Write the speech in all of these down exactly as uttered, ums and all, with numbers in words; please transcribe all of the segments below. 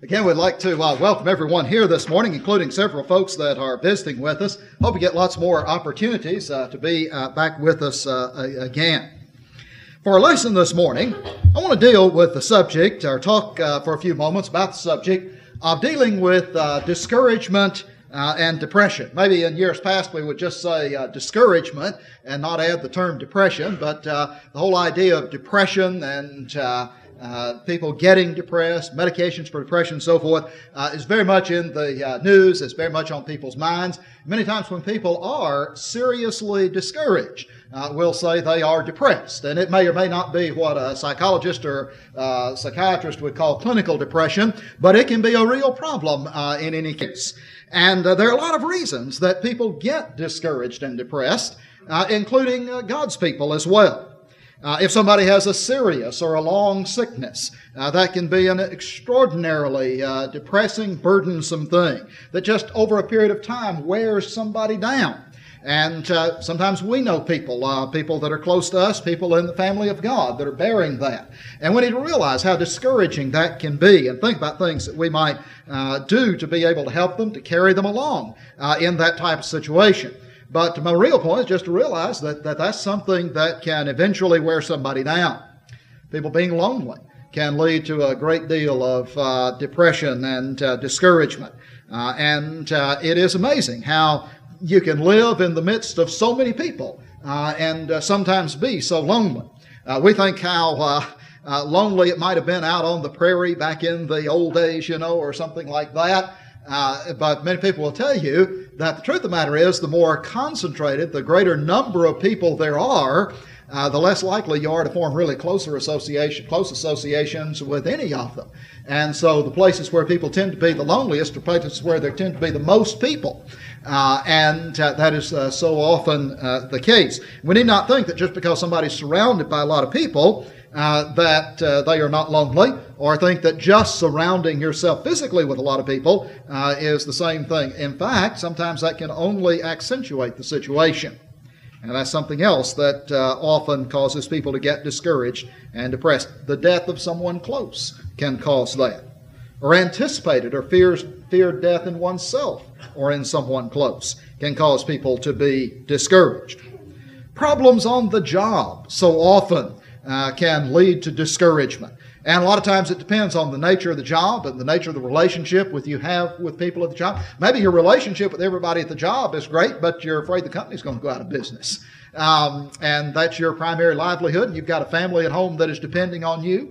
Again, we'd like to uh, welcome everyone here this morning, including several folks that are visiting with us. Hope you get lots more opportunities uh, to be uh, back with us uh, again. For our lesson this morning, I want to deal with the subject, or talk uh, for a few moments about the subject of dealing with uh, discouragement uh, and depression. Maybe in years past we would just say uh, discouragement and not add the term depression, but uh, the whole idea of depression and uh, Uh, people getting depressed, medications for depression and so forth, uh, is very much in the uh, news, it's very much on people's minds. Many times when people are seriously discouraged, uh, we'll say they are depressed. And it may or may not be what a psychologist or uh, psychiatrist would call clinical depression, but it can be a real problem uh, in any case. And uh, there are a lot of reasons that people get discouraged and depressed, uh, including uh, God's people as well. Uh, if somebody has a serious or a long sickness, uh, that can be an extraordinarily uh, depressing, burdensome thing that just over a period of time wears somebody down. And uh, sometimes we know people, uh, people that are close to us, people in the family of God that are bearing that. And we need to realize how discouraging that can be and think about things that we might uh, do to be able to help them, to carry them along uh, in that type of situation. But my real point is just to realize that, that that's something that can eventually wear somebody down. People being lonely can lead to a great deal of uh, depression and uh, discouragement. Uh, and uh, it is amazing how you can live in the midst of so many people uh, and uh, sometimes be so lonely. Uh, we think how uh, uh, lonely it might have been out on the prairie back in the old days, you know, or something like that. Uh, but many people will tell you that the truth of the matter is the more concentrated, the greater number of people there are, uh, the less likely you are to form really closer association, close associations with any of them. And so the places where people tend to be the loneliest are places where there tend to be the most people. Uh, and uh, that is uh, so often uh, the case. We need not think that just because somebody's surrounded by a lot of people, Uh, that uh, they are not lonely, or think that just surrounding yourself physically with a lot of people uh, is the same thing. In fact, sometimes that can only accentuate the situation. And that's something else that uh, often causes people to get discouraged and depressed. The death of someone close can cause that. Or anticipated or fears, feared death in oneself or in someone close can cause people to be discouraged. Problems on the job so often Uh, can lead to discouragement. And a lot of times it depends on the nature of the job and the nature of the relationship with you have with people at the job. Maybe your relationship with everybody at the job is great, but you're afraid the company's going to go out of business. Um, and that's your primary livelihood, and you've got a family at home that is depending on you.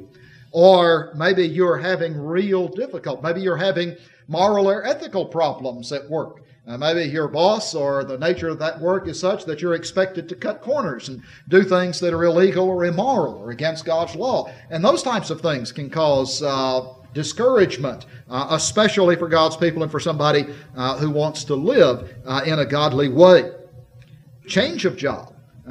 Or maybe you're having real difficulty. Maybe you're having moral or ethical problems at work. Uh, maybe your boss or the nature of that work is such that you're expected to cut corners and do things that are illegal or immoral or against God's law. And those types of things can cause uh, discouragement, uh, especially for God's people and for somebody uh, who wants to live uh, in a godly way. Change of job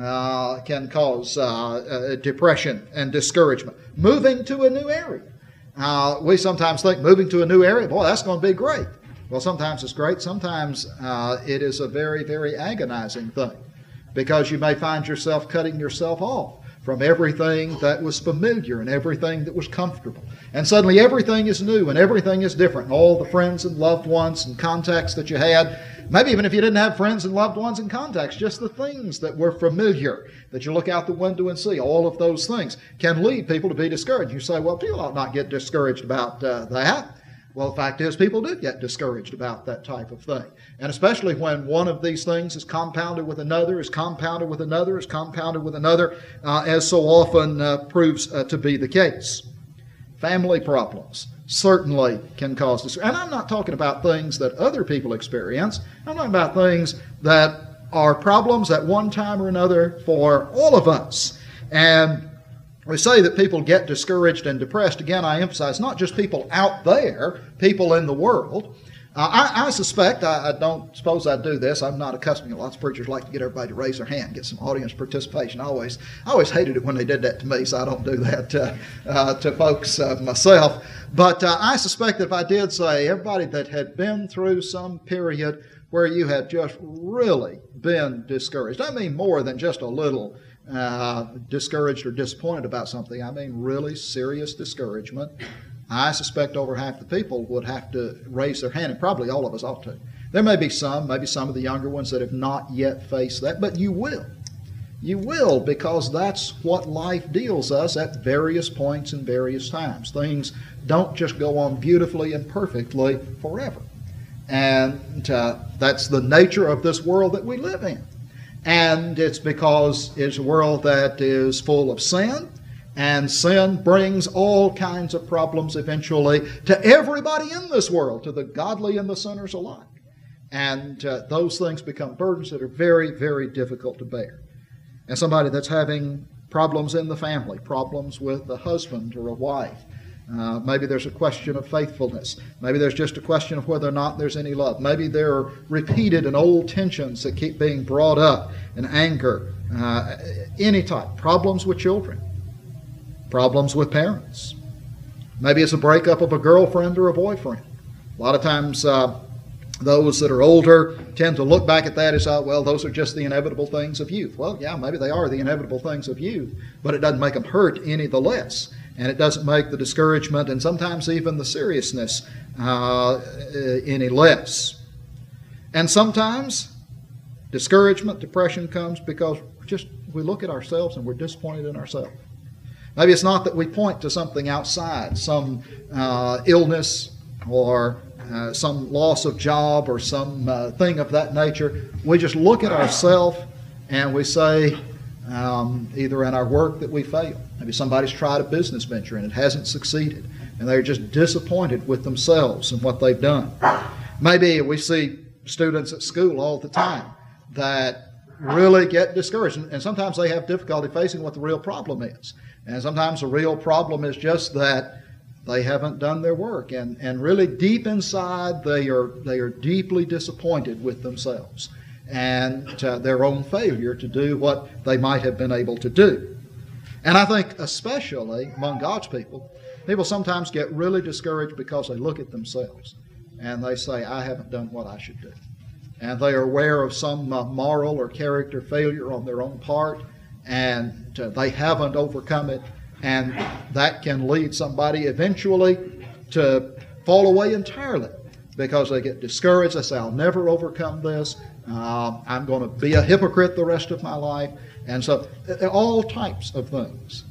uh, can cause uh, uh, depression and discouragement. Moving to a new area. Uh, we sometimes think moving to a new area, boy, that's going to be great. Well, sometimes it's great. Sometimes uh, it is a very, very agonizing thing, because you may find yourself cutting yourself off from everything that was familiar and everything that was comfortable. And suddenly everything is new and everything is different. All the friends and loved ones and contacts that you had, maybe even if you didn't have friends and loved ones and contacts, just the things that were familiar, that you look out the window and see, all of those things can lead people to be discouraged. You say, well, people ought not get discouraged about uh, that. Well, the fact is, people do get discouraged about that type of thing. And especially when one of these things is compounded with another, is compounded with another, is compounded with another, uh, as so often uh, proves uh, to be the case. Family problems certainly can cause discouragement. And I'm not talking about things that other people experience. I'm talking about things that are problems at one time or another for all of us. And we say that people get discouraged and depressed. Again, I emphasize, not just people out there, people in the world. Uh, I, I suspect, I, I don't suppose I do this, I'm not accustomed, lots of preachers like to get everybody to raise their hand, get some audience participation. I always, I always hated it when they did that to me, so I don't do that uh, uh, to folks uh, myself. But uh, I suspect that if I did say everybody that had been through some period where you had just really been discouraged, I mean more than just a little Uh, discouraged or disappointed about something. I mean really serious discouragement. I suspect over half the people would have to raise their hand, and probably all of us ought to. There may be some, maybe some of the younger ones that have not yet faced that, but you will. You will, because that's what life deals us at various points and various times. Things don't just go on beautifully and perfectly forever. And uh, that's the nature of this world that we live in. And it's because it's a world that is full of sin, and sin brings all kinds of problems eventually to everybody in this world, to the godly and the sinners alike. And uh, those things become burdens that are very, very difficult to bear. And somebody that's having problems in the family, problems with a husband or a wife, uh, maybe there's a question of faithfulness. Maybe there's just a question of whether or not there's any love. Maybe there are repeated and old tensions that keep being brought up, and anger, uh, any type. Problems with children, problems with parents. Maybe it's a breakup of a girlfriend or a boyfriend. A lot of times uh, those that are older tend to look back at that as, oh, well, those are just the inevitable things of youth. Well, yeah, maybe they are the inevitable things of youth, but it doesn't make them hurt any the less. And it doesn't make the discouragement and sometimes even the seriousness uh, any less. And sometimes discouragement, depression comes because just we look at ourselves and we're disappointed in ourselves. Maybe it's not that we point to something outside, some uh, illness or uh, some loss of job or some uh, thing of that nature. We just look at ourselves and we say, um, either in our work that we failed. Maybe somebody's tried a business venture and it hasn't succeeded, and they're just disappointed with themselves and what they've done. Maybe we see students at school all the time that really get discouraged, and sometimes they have difficulty facing what the real problem is. And sometimes the real problem is just that they haven't done their work, and, and really deep inside they are they are deeply disappointed with themselves and uh, their own failure to do what they might have been able to do. And I think especially among God's people, people sometimes get really discouraged because they look at themselves and they say, I haven't done what I should do. And they are aware of some uh, moral or character failure on their own part, and uh, they haven't overcome it, and that can lead somebody eventually to fall away entirely because they get discouraged. They say, I'll never overcome this. Uh, I'm going to be a hypocrite the rest of my life. And so all types of things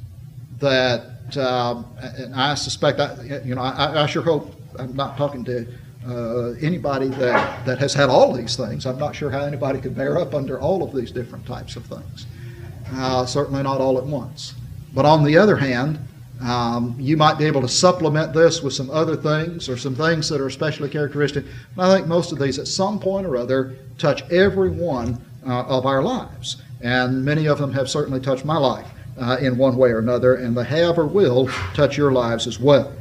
that, um, and I suspect, I, you know, I, I sure hope I'm not talking to uh, anybody that, that has had all these things. I'm not sure how anybody could bear up under all of these different types of things. Uh, certainly not all at once. But on the other hand, um, you might be able to supplement this with some other things or some things that are especially characteristic. And I think most of these at some point or other touch every one uh, of our lives. And many of them have certainly touched my life uh, in one way or another, and they have or will touch your lives as well.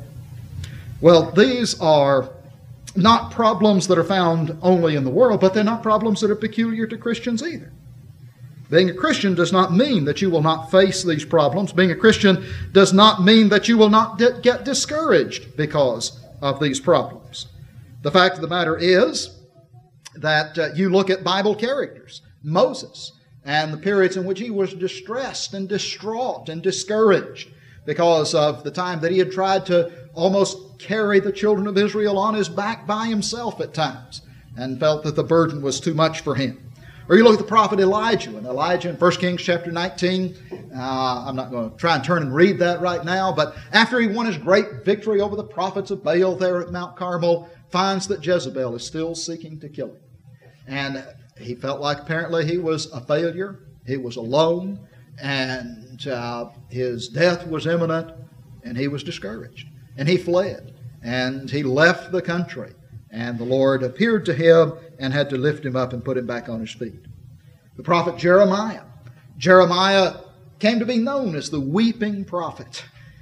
Well, these are not problems that are found only in the world, but they're not problems that are peculiar to Christians either. Being a Christian does not mean that you will not face these problems. Being a Christian does not mean that you will not get discouraged because of these problems. The fact of the matter is that uh, you look at Bible characters, Moses, and the periods in which he was distressed and distraught and discouraged because of the time that he had tried to almost carry the children of Israel on his back by himself at times and felt that the burden was too much for him. Or you look at the prophet Elijah, and Elijah in First Kings chapter nineteen, uh, I'm not going to try and turn and read that right now, but after he won his great victory over the prophets of Baal there at Mount Carmel, finds that Jezebel is still seeking to kill him. And he felt like apparently he was a failure, he was alone, and uh, his death was imminent, and he was discouraged. And he fled, and he left the country. And the Lord appeared to him and had to lift him up and put him back on his feet. The prophet Jeremiah. Jeremiah came to be known as the weeping prophet.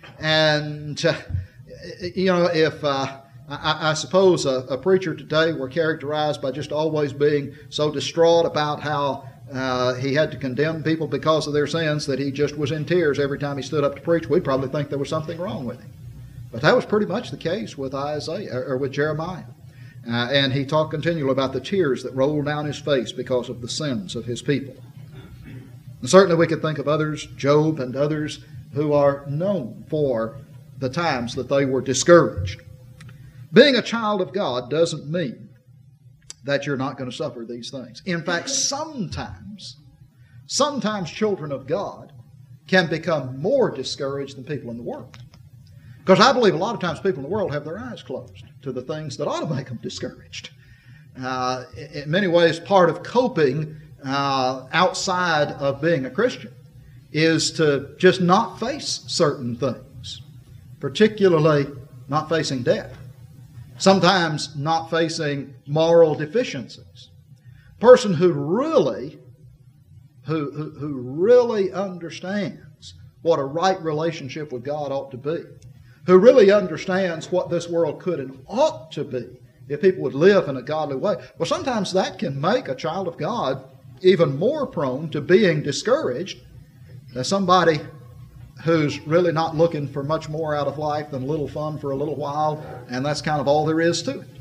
And, uh, you know, if uh, I, I suppose a, a preacher today were characterized by just always being so distraught about how uh, he had to condemn people because of their sins that he just was in tears every time he stood up to preach, we'd probably think there was something wrong with him. But that was pretty much the case with Isaiah, or with Jeremiah. Uh, and he talked continually about the tears that rolled down his face because of the sins of his people. And certainly we could think of others, Job and others, who are known for the times that they were discouraged. Being a child of God doesn't mean that you're not going to suffer these things. In fact, sometimes, sometimes children of God can become more discouraged than people in the world. Because I believe a lot of times people in the world have their eyes closed to the things that ought to make them discouraged. Uh, in many ways, part of coping uh, outside of being a Christian is to just not face certain things, particularly not facing death. Sometimes not facing moral deficiencies. A person who really, who, who, who really understands what a right relationship with God ought to be, who really understands what this world could and ought to be if people would live in a godly way. Well, sometimes that can make a child of God even more prone to being discouraged than somebody who's really not looking for much more out of life than a little fun for a little while, and that's kind of all there is to it.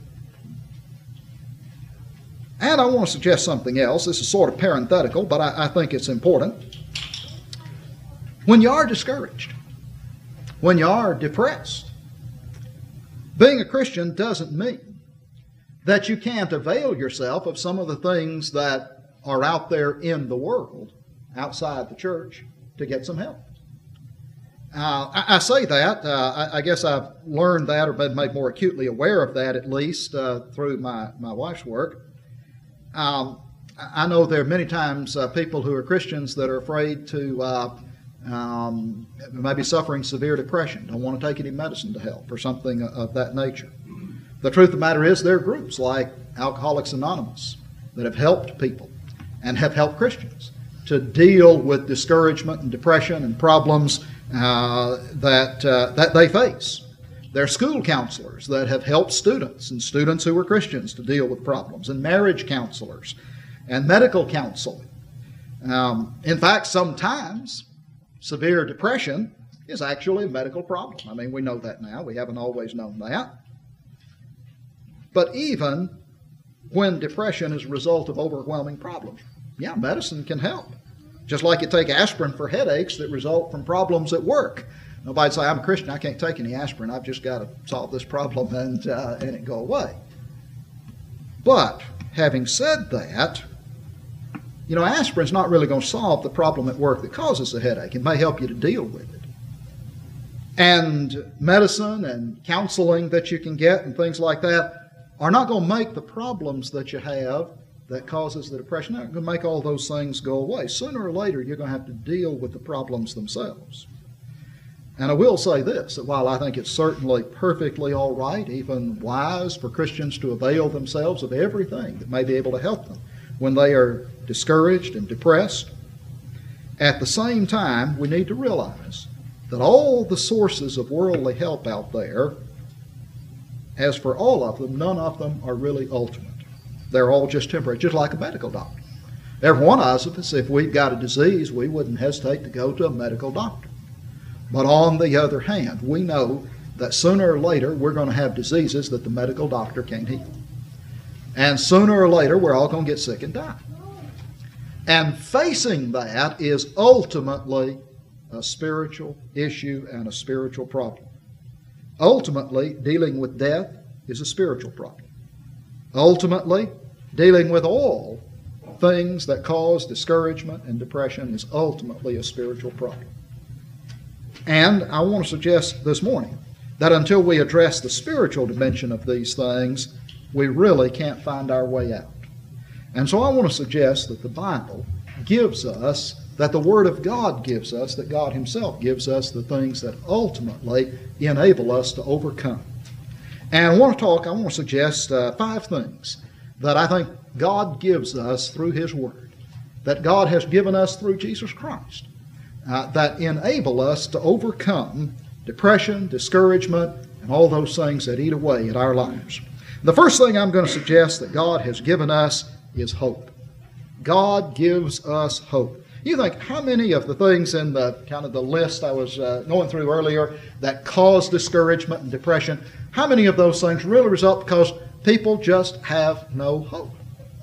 And I want to suggest something else. This is sort of parenthetical, but I, I think it's important. When you are discouraged, when you are depressed, being a Christian doesn't mean that you can't avail yourself of some of the things that are out there in the world, outside the church, to get some help. Uh, I, I say that, uh, I, I guess I've learned that or been made more acutely aware of that at least uh, through my, my wife's work. Um, I know there are many times uh, people who are Christians that are afraid to uh, um, maybe suffering severe depression, don't want to take any medicine to help or something of that nature. The truth of the matter is there are groups like Alcoholics Anonymous that have helped people and have helped Christians to deal with discouragement and depression and problems uh, that, uh, that they face. There are school counselors that have helped students and students who are Christians to deal with problems, and marriage counselors and medical counseling. Um, in fact, sometimes severe depression is actually a medical problem. I mean, we know that now. We haven't always known that. But even when depression is a result of overwhelming problems, yeah, medicine can help. Just like you take aspirin for headaches that result from problems at work. Nobody'd say, I'm a Christian, I can't take any aspirin, I've just got to solve this problem and, uh, and it go away. But, having said that, you know, aspirin's not really going to solve the problem at work that causes the headache. It may help you to deal with it. And medicine and counseling that you can get and things like that are not going to make the problems that you have that causes the depression. They're not going to make all those things go away. Sooner or later, you're going to have to deal with the problems themselves. And I will say this, that while I think it's certainly perfectly all right, even wise for Christians to avail themselves of everything that may be able to help them when they are discouraged and depressed, at the same time, we need to realize that all the sources of worldly help out there, as for all of them, none of them are really ultimate. They're all just temporary, just like a medical doctor. Every one of us, if we've got a disease, we wouldn't hesitate to go to a medical doctor. But on the other hand, we know that sooner or later we're going to have diseases that the medical doctor can't heal. And sooner or later we're all going to get sick and die. And facing that is ultimately a spiritual issue and a spiritual problem. Ultimately, dealing with death is a spiritual problem. Ultimately, dealing with all things that cause discouragement and depression is ultimately a spiritual problem. And I want to suggest this morning that until we address the spiritual dimension of these things, we really can't find our way out. And so I want to suggest that the Bible gives us, that the Word of God gives us, that God Himself gives us the things that ultimately enable us to overcome. And I want to talk, I want to suggest uh, five things that I think God gives us through His Word, that God has given us through Jesus Christ, uh, that enable us to overcome depression, discouragement, and all those things that eat away at our lives. The first thing I'm going to suggest that God has given us is hope. God gives us hope. You think, how many of the things in the kind of the list I was uh, going through earlier that cause discouragement and depression, how many of those things really result because people just have no hope?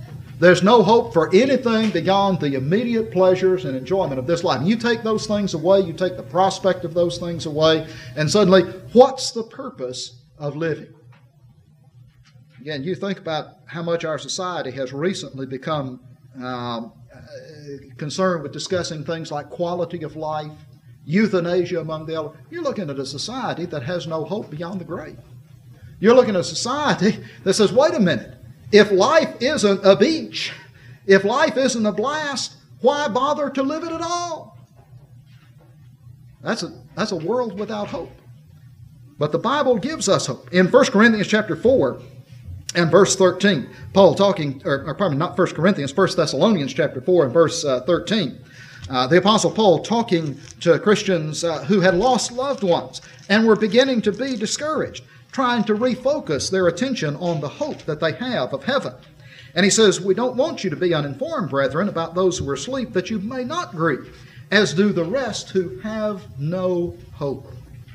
There's no hope for anything beyond the immediate pleasures and enjoyment of this life. And you take those things away, you take the prospect of those things away, and suddenly, what's the purpose of living? Again, you think about how much our society has recently become um, concerned with discussing things like quality of life, euthanasia among the elderly. You're looking at a society that has no hope beyond the grave. You're looking at a society that says, wait a minute, if life isn't a beach, if life isn't a blast, why bother to live it at all? That's a, that's a world without hope. But the Bible gives us hope. In First Corinthians chapter four and verse thirteen, Paul talking, or, or pardon me, not First Corinthians, First Thessalonians chapter four and verse uh, thirteen, uh, the Apostle Paul talking to Christians uh, who had lost loved ones and were beginning to be discouraged, trying to refocus their attention on the hope that they have of heaven. And he says, we don't want you to be uninformed, brethren, about those who are asleep, that you may not grieve, as do the rest who have no hope.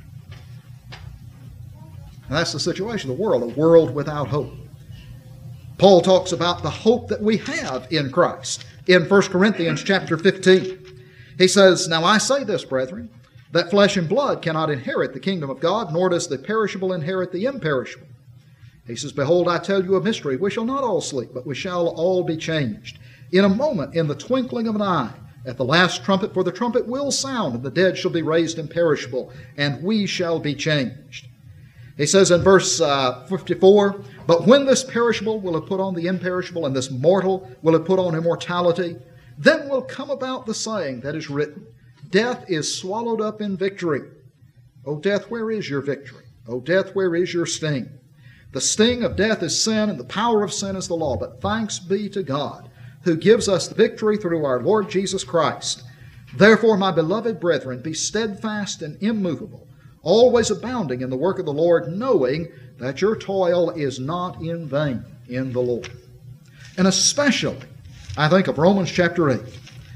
And that's the situation of the world, a world without hope. Paul talks about the hope that we have in Christ in First Corinthians chapter fifteen. He says, now I say this, brethren, that flesh and blood cannot inherit the kingdom of God, nor does the perishable inherit the imperishable. He says, behold, I tell you a mystery. We shall not all sleep, but we shall all be changed. In a moment, in the twinkling of an eye, at the last trumpet, for the trumpet will sound, and the dead shall be raised imperishable, and we shall be changed. He says in verse uh, fifty-four, but when this perishable will have put on the imperishable, and this mortal will have put on immortality, then will come about the saying that is written, death is swallowed up in victory. O death, where is your victory? O death, where is your sting? The sting of death is sin, and the power of sin is the law. But thanks be to God, who gives us the victory through our Lord Jesus Christ. Therefore, my beloved brethren, be steadfast and immovable, always abounding in the work of the Lord, knowing that your toil is not in vain in the Lord. And especially, I think of Romans chapter eight.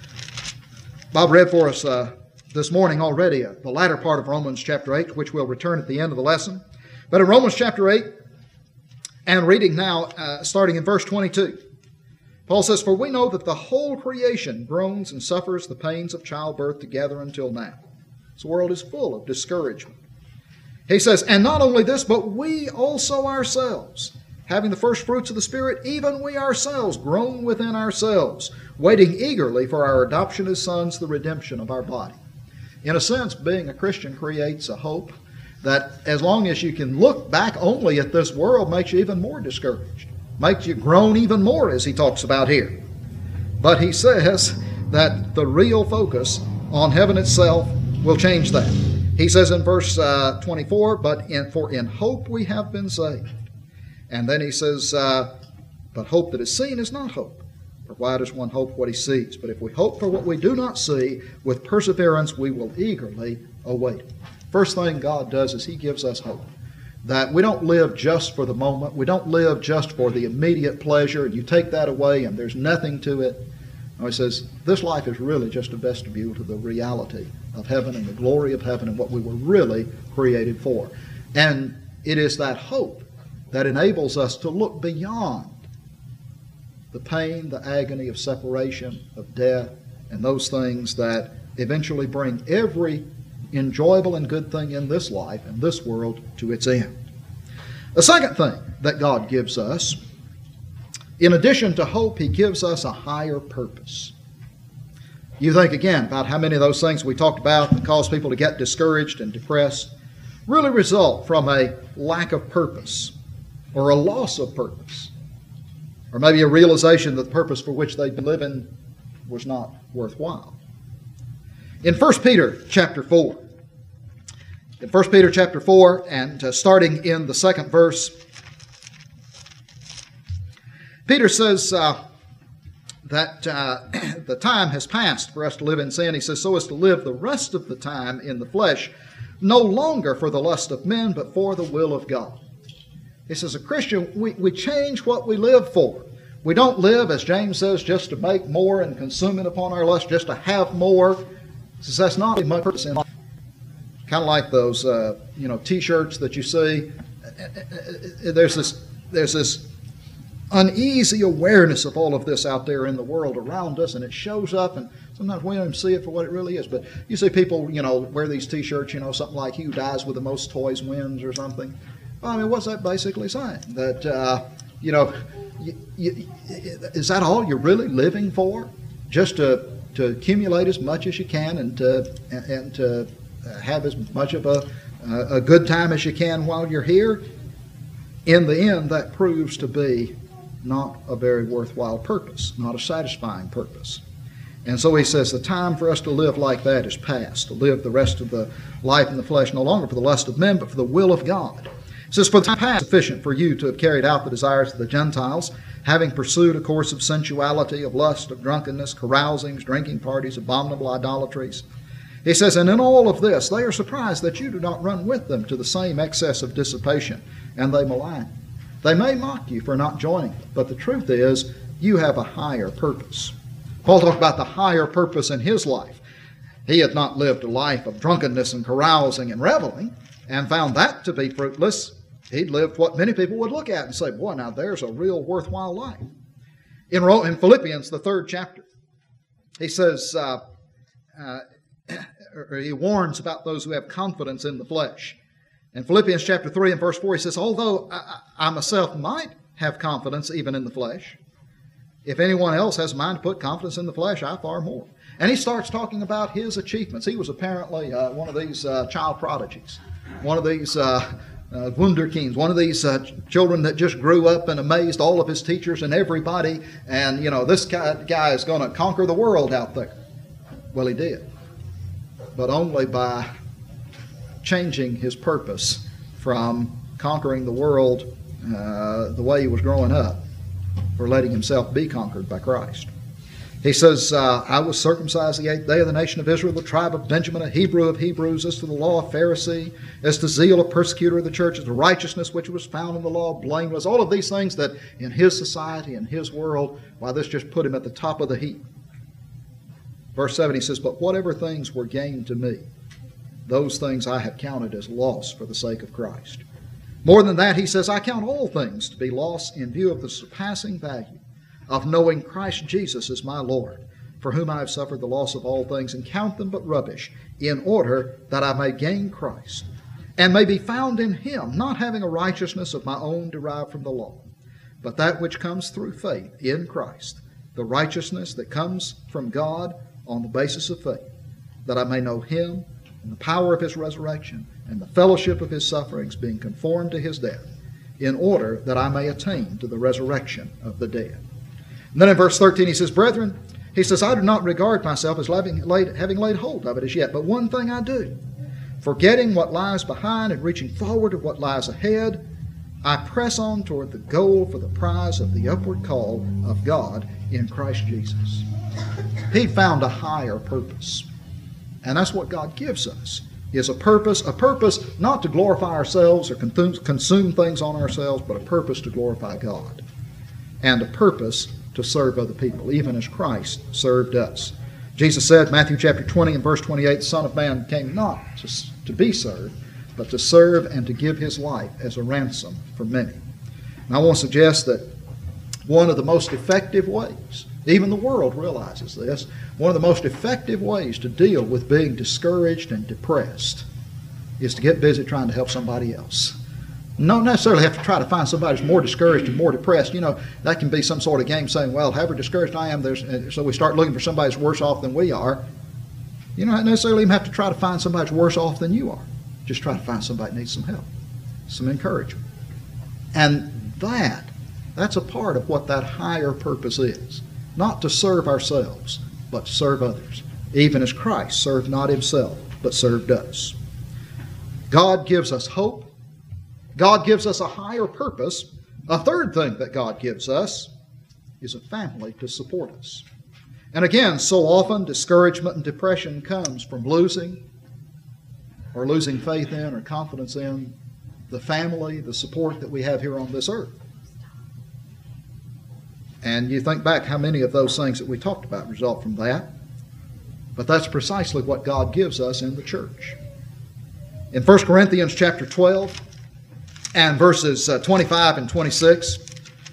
Bob read for us uh, this morning already uh, the latter part of Romans chapter eight, which we'll return at the end of the lesson. But in Romans chapter eight, and reading now, uh, starting in verse twenty-two, Paul says, for we know that the whole creation groans and suffers the pains of childbirth together until now. This world is full of discouragement. He says, and not only this, but we also ourselves, having the first fruits of the Spirit, even we ourselves groan within ourselves, waiting eagerly for our adoption as sons, the redemption of our body. In a sense, being a Christian creates a hope that as long as you can look back only at this world makes you even more discouraged, makes you groan even more, as he talks about here. But he says that the real focus on heaven itself will change that. He says in verse uh, twenty-four, but in, for in hope we have been saved. And then he says, uh, but hope that is seen is not hope. For why does one hope what he sees? But if we hope for what we do not see, with perseverance we will eagerly await it. First thing God does is he gives us hope. That we don't live just for the moment. We don't live just for the immediate pleasure. And you take that away and there's nothing to it. No, he says, this life is really just a vestibule to the reality of heaven and the glory of heaven and what we were really created for. And it is that hope that enables us to look beyond the pain, the agony of separation, of death, and those things that eventually bring every enjoyable and good thing in this life and this world to its end. The second thing that God gives us, in addition to hope, he gives us a higher purpose. You think again about how many of those things we talked about that cause people to get discouraged and depressed really result from a lack of purpose or a loss of purpose, or maybe a realization that the purpose for which they'd been living was not worthwhile. In First Peter chapter four, in First Peter chapter four, and uh, starting in the second verse, Peter says uh, that uh, the time has passed for us to live in sin. He says, so as to live the rest of the time in the flesh, no longer for the lust of men, but for the will of God. He says, a Christian, we, we change what we live for. We don't live, as James says, just to make more and consume it upon our lust, just to have more. He says, that's not my purpose in life. Kind of like those, uh, you know, T-shirts that you see. There's this, there's this uneasy awareness of all of this out there in the world around us, and it shows up, and sometimes we don't even see it for what it really is. But you see people, you know, wear these T-shirts, you know, something like "He who dies with the most toys wins" or something. Well, I mean, what's that basically saying? That, uh, you know, you, you, is that all you're really living for? Just to, to accumulate as much as you can and to, and to have as much of a, a good time as you can while you're here? In the end, that proves to be not a very worthwhile purpose, not a satisfying purpose. And so he says the time for us to live like that is past, to live the rest of the life in the flesh no longer for the lust of men, but for the will of God. It says, for the time past sufficient for you to have carried out the desires of the Gentiles, having pursued a course of sensuality, of lust, of drunkenness, carousings, drinking parties, abominable idolatries. He says, and in all of this, they are surprised that you do not run with them to the same excess of dissipation, and they malign. They may mock you for not joining them, but the truth is, you have a higher purpose. Paul talked about the higher purpose in his life. He had not lived a life of drunkenness and carousing and reveling, and found that to be fruitless. He'd lived what many people would look at and say, boy, now there's a real worthwhile life. In, in Philippians, the third chapter, he says, uh, uh, or he warns about those who have confidence in the flesh. In Philippians chapter three and verse four, he says, although I, I myself might have confidence even in the flesh, if anyone else has a mind to put confidence in the flesh, I far more. And he starts talking about his achievements. He was apparently uh, one of these uh, child prodigies, one of these uh, uh, wunderkinds, one of these uh, children that just grew up and amazed all of his teachers and everybody. And, you know, this guy, guy is going to conquer the world out there. Well, he did, but only by changing his purpose from conquering the world uh, the way he was growing up, for letting himself be conquered by Christ. He says, uh, I was circumcised the eighth day of the nation of Israel, the tribe of Benjamin, a Hebrew of Hebrews, as to the law, a Pharisee, as to zeal, a persecutor of the church, as to righteousness which was found in the law, blameless. All of these things that in his society, in his world, why, this just put him at the top of the heap. Verse seven, he says, but whatever things were gained to me, those things I have counted as loss for the sake of Christ. More than that, he says, I count all things to be loss in view of the surpassing value of knowing Christ Jesus as my Lord, for whom I have suffered the loss of all things, and count them but rubbish, in order that I may gain Christ, and may be found in him, not having a righteousness of my own derived from the law, but that which comes through faith in Christ, the righteousness that comes from God on the basis of faith, that I may know him and the power of his resurrection and the fellowship of his sufferings, being conformed to his death, in order that I may attain to the resurrection of the dead. And then in verse thirteen he says, brethren, he says, I do not regard myself as having laid, having laid hold of it as yet, but one thing I do, forgetting what lies behind and reaching forward to what lies ahead, I press on toward the goal for the prize of the upward call of God in Christ Jesus. He found a higher purpose. And that's what God gives us, is a purpose, a purpose not to glorify ourselves or consume things on ourselves, but a purpose to glorify God, and a purpose to serve other people, even as Christ served us. Jesus said, Matthew chapter twenty and verse twenty-eight, the Son of Man came not to, to be served, but to serve and to give his life as a ransom for many. And I want to suggest that one of the most effective ways, even the world realizes this, one of the most effective ways to deal with being discouraged and depressed is to get busy trying to help somebody else. Not necessarily have to try to find somebody who's more discouraged and more depressed. You know, that can be some sort of game saying, well, however discouraged I am, there's, so we start looking for somebody who's worse off than we are. You don't necessarily even have to try to find somebody who's worse off than you are. Just try to find somebody who needs some help, some encouragement. And that, that's a part of what that higher purpose is. Not to serve ourselves, but to serve others, even as Christ served not himself, but served us. God gives us hope. God gives us a higher purpose. A third thing that God gives us is a family to support us. And again, so often discouragement and depression comes from losing or losing faith in or confidence in the family, the support that we have here on this earth. And you think back how many of those things that we talked about result from that. But that's precisely what God gives us in the church. In First Corinthians chapter twelve and verses uh, twenty-five and twenty-six,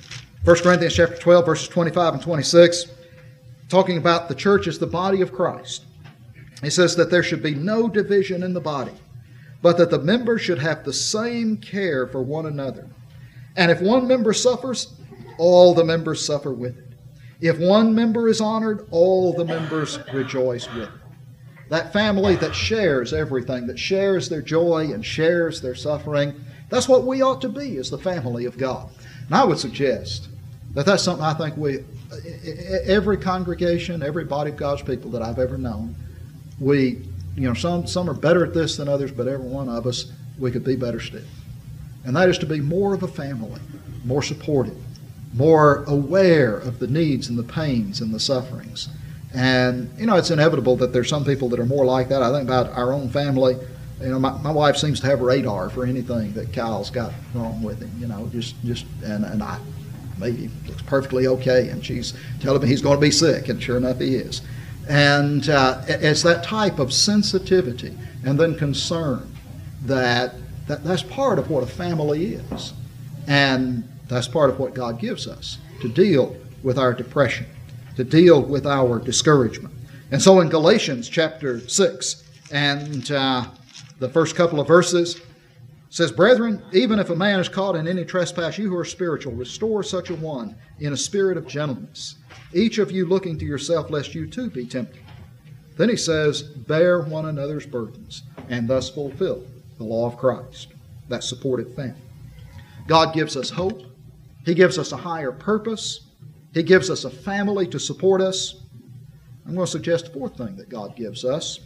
First Corinthians chapter twelve, verses twenty-five and twenty-six, talking about the church as the body of Christ. He says that there should be no division in the body, but that the members should have the same care for one another. And if one member suffers, all the members suffer with it. If one member is honored, all the members rejoice with it. That family that shares everything, that shares their joy and shares their suffering, that's what we ought to be as the family of God. And I would suggest that that's something I think we, every congregation, every body of God's people that I've ever known, we, you know, some, some are better at this than others, but every one of us, we could be better still. And that is to be more of a family, more supportive, more aware of the needs and the pains and the sufferings. And, you know, it's inevitable that there's some people that are more like that. I think about our own family. You know, my, my wife seems to have radar for anything that Kyle's got wrong with him, you know, just, just, and, and I, maybe looks perfectly okay, and she's telling me he's going to be sick, and sure enough he is. And uh, it's that type of sensitivity and then concern that, that that's part of what a family is. And that's part of what God gives us to deal with our depression, to deal with our discouragement. And so in Galatians chapter six and uh, the first couple of verses, it says, "Brethren, even if a man is caught in any trespass, you who are spiritual, restore such a one in a spirit of gentleness, each of you looking to yourself, lest you too be tempted." Then he says, "Bear one another's burdens, and thus fulfill the law of Christ." That supportive family. God gives us hope. He gives us a higher purpose. He gives us a family to support us. I'm going to suggest a fourth thing that God gives us.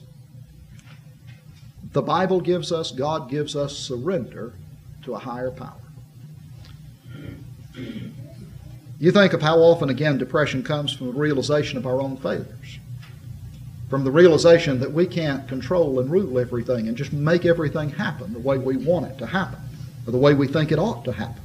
The Bible gives us, God gives us surrender to a higher power. You think of how often, again, depression comes from the realization of our own failures. From the realization that we can't control and rule everything and just make everything happen the way we want it to happen or the way we think it ought to happen.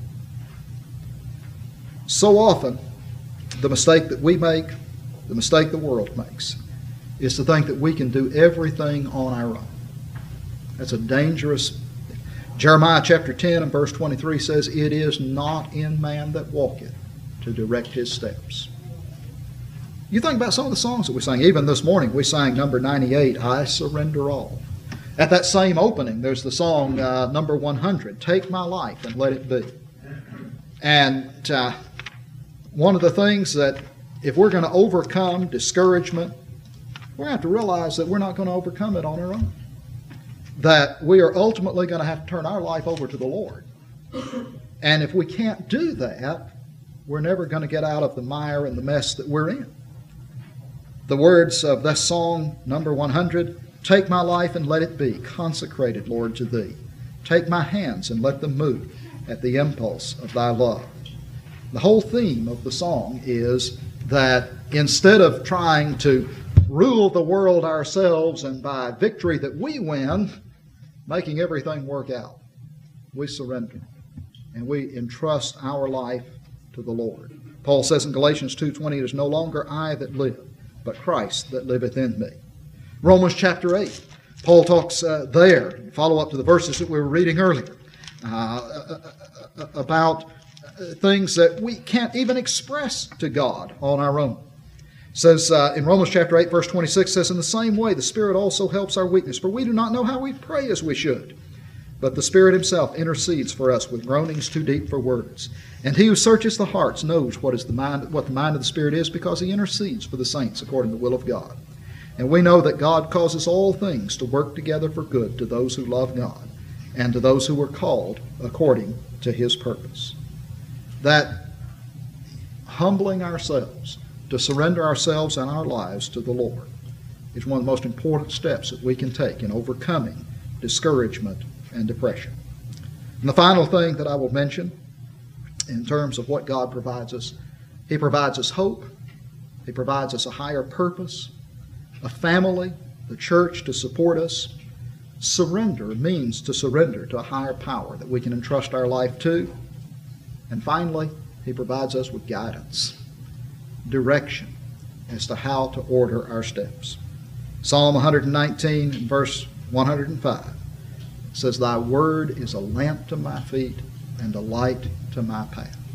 So often, the mistake that we make, the mistake the world makes, is to think that we can do everything on our own. That's a dangerous. Jeremiah chapter ten and verse twenty-three says, "It is not in man that walketh to direct his steps." You think about some of the songs that we sang. Even this morning we sang number ninety-eight, "I Surrender All." At that same opening, there's the song uh, number one hundred, "Take My Life and Let It Be." And uh, one of the things that if we're going to overcome discouragement, we're going to have to realize that we're not going to overcome it on our own. That we are ultimately going to have to turn our life over to the Lord. And if we can't do that, we're never going to get out of the mire and the mess that we're in. The words of this song, number one hundred, "Take my life and let it be consecrated, Lord, to Thee. Take my hands and let them move at the impulse of Thy love." The whole theme of the song is that instead of trying to rule the world ourselves and by victory that we win, making everything work out, we surrender and we entrust our life to the Lord. Paul says in Galatians two twenty, "It is no longer I that live, but Christ that liveth in me." Romans chapter eight, Paul talks uh, there, follow up to the verses that we were reading earlier, uh, about things that we can't even express to God on our own. It says uh, in Romans chapter eight, verse twenty-six, says, "In the same way, the Spirit also helps our weakness, for we do not know how we pray as we should. But the Spirit Himself intercedes for us with groanings too deep for words. And He who searches the hearts knows what is the mind, what the mind of the Spirit is, because He intercedes for the saints according to the will of God. And we know that God causes all things to work together for good to those who love God and to those who are called according to His purpose." That humbling ourselves, to surrender ourselves and our lives to the Lord, is one of the most important steps that we can take in overcoming discouragement and depression. And the final thing that I will mention in terms of what God provides us, He provides us hope, He provides us a higher purpose, a family, the church to support us. Surrender means to surrender to a higher power that we can entrust our life to. And finally, He provides us with guidance, direction as to how to order our steps. Psalm one nineteen, verse one hundred five says, "Thy word is a lamp to my feet and a light to my path."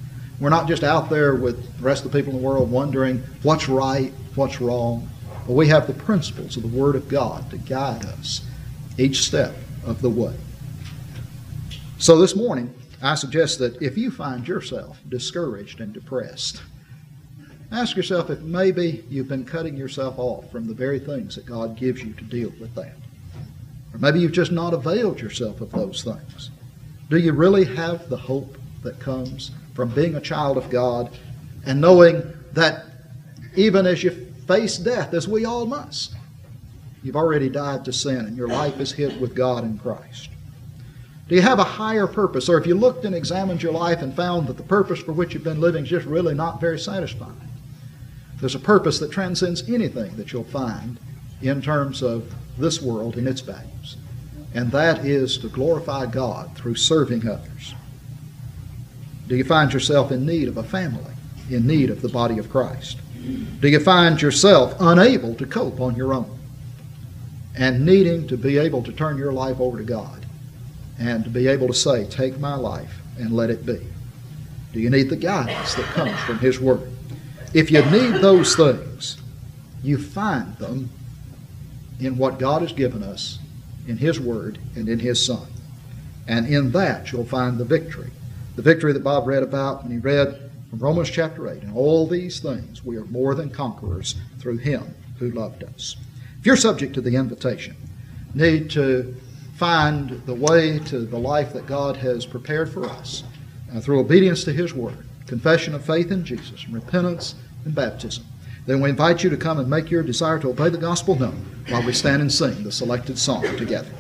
We're not just out there with the rest of the people in the world wondering what's right, what's wrong. But we have the principles of the Word of God to guide us each step of the way. So this morning, I suggest that if you find yourself discouraged and depressed, ask yourself if maybe you've been cutting yourself off from the very things that God gives you to deal with that. Or maybe you've just not availed yourself of those things. Do you really have the hope that comes from being a child of God and knowing that even as you face death, as we all must, you've already died to sin and your life is hid with God in Christ? Do you have a higher purpose? Or if you looked and examined your life and found that the purpose for which you've been living is just really not very satisfying? There's a purpose that transcends anything that you'll find in terms of this world and its values. And that is to glorify God through serving others. Do you find yourself in need of a family, in need of the body of Christ? Do you find yourself unable to cope on your own and needing to be able to turn your life over to God and to be able to say, take my life and let it be? Do you need the guidance that comes from His Word? If you need those things, you find them in what God has given us in His Word and in His Son. And in that you'll find the victory. The victory that Bob read about when he read from Romans chapter eight. In all these things we are more than conquerors through Him who loved us. If you're subject to the invitation, need to find the way to the life that God has prepared for us uh, through obedience to His Word, confession of faith in Jesus, and repentance and baptism, then we invite you to come and make your desire to obey the gospel known while we stand and sing the selected song together.